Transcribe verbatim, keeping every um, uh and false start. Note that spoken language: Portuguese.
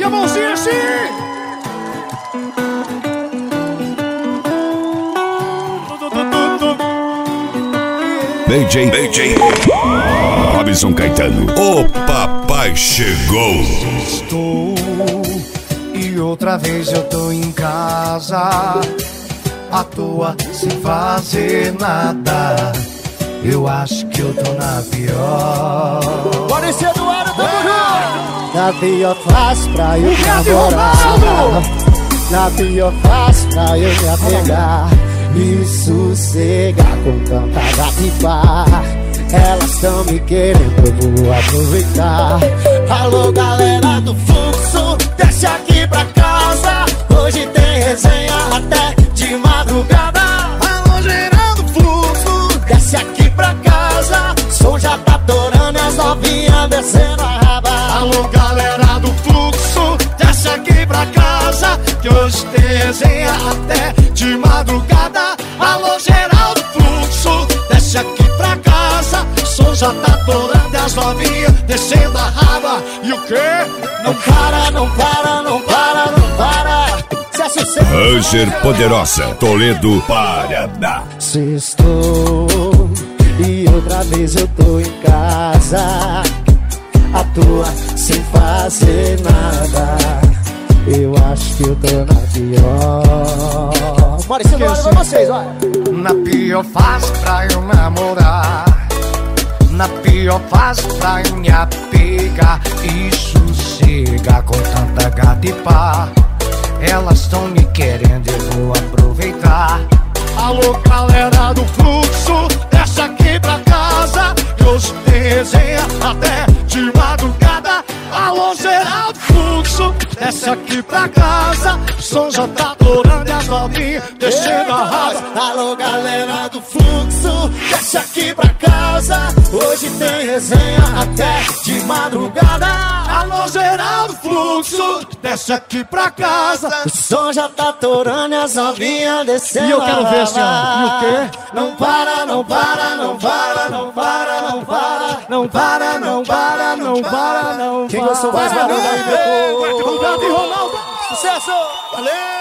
E a mãozinha assim. B J, B J, Robson Caetano, o papai chegou. Estou e outra vez eu tô em casa, à toa, sem fazer nada. Eu acho que eu tô na pior. Pode ser do ano, tamo junto! Na pior fase pra eu namorar, na pior fase pra eu me apegar e sossegar com tanta gata e pá. Elas tão me querendo, eu vou aproveitar. Alô galera do fluxo, desce aqui pra casa. Hoje tem resenha até de madrugada. Alô geral do fluxo, desce aqui pra casa. Som já tá torando e as novinhas descendo a raba. Alô galera do fluxo, desce aqui pra casa, que hoje tem resenha até de madrugada. Alô geral do fluxo, desce aqui pra casa. Som já tá torando e as novinhas descendo a raba. E o quê? Não para, não para, não para, não para. Se associa. Ranger Poderosa, Toledo, Paraná. Sextou e outra vez eu tô em casa, à toa, sem fazer nada. Eu acho que eu tô na pior. Bora, esse ano pra vocês, olha. Na pior fase pra eu namorar, na pior fase pra eu me apegar e sossegar com tanta gata e pá. Elas tão me querendo, eu vou aproveitar. Alô galera do fluxo, desce aqui pra casa, que hoje tem resenha até de madrugada. Alô geral do fluxo, desce aqui pra casa. Som já tá torando e as novinhas descendo a rasa. Alô galera do fluxo, desce aqui pra casa. Hoje tem resenha até de madrugada. Alô geral do fluxo, desce aqui pra casa. O som já tá torando e as novinhas descendo. E eu quero ver assim, ó. E o quê? Não para, não para, não para, não para, não para. Não para, não para, não para, não para. Quem gostou mais, barulho aí, meu povo. Ronaldo. Sucesso! Valeu!